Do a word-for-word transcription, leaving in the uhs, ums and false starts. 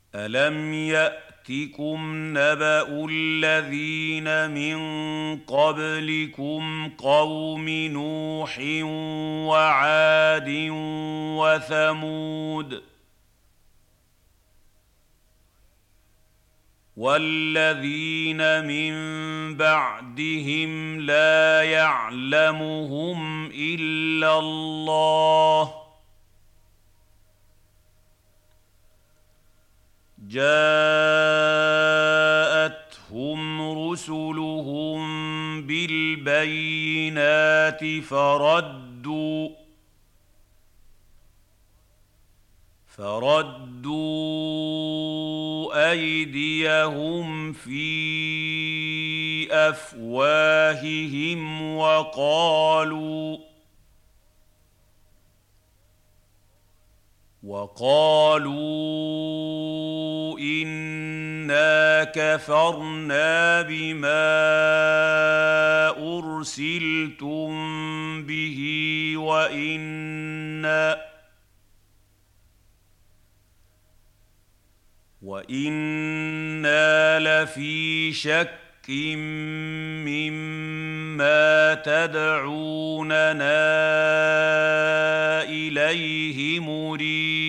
أَلَمْ يَأْتِكُمْ نَبَأُ الَّذِينَ مِن قَبْلِكُمْ قَوْمِ نُوحٍ وَعَادٍ وَثَمُودَ وَالَّذِينَ مِن بَعْدِهِمْ لَا يَعْلَمُهُمْ إِلَّا اللَّهُ جاءتهم رسلهم بالبينات فردوا فردوا أيديهم في أفواههم وقالوا وقالوا إنا كفرنا بما أرسلتم به وإنا وإنا لفي شك مما تدعوننا إليه مريب